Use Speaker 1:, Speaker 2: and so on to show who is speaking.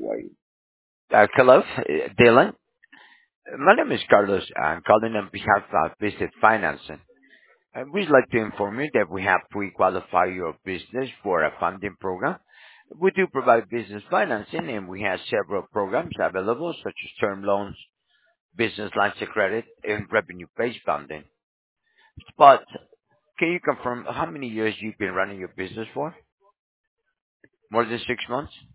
Speaker 1: Hello, Dylan. My name is Carlos. I'm calling on behalf of Visit Financing. We'd like to inform you that we have pre-qualified your business for a funding program. We do provide business financing, and we have several programs available, such as term loans, business lines of credit, and revenue-based funding. But can you confirm how many years you've been running your business for? More than 6 months?